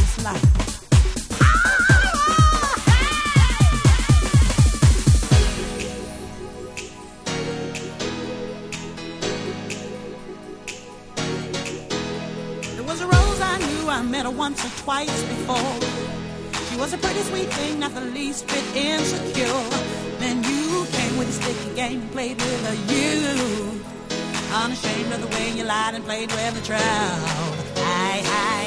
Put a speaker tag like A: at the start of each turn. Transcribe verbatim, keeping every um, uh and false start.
A: this life. There was a rose I knew, I met her once or twice before. She was a pretty sweet thing, not the least bit insecure. Then you came with a sticky game and played with her. You, unashamed of the way you lied and played with the crowd. Hi, hi.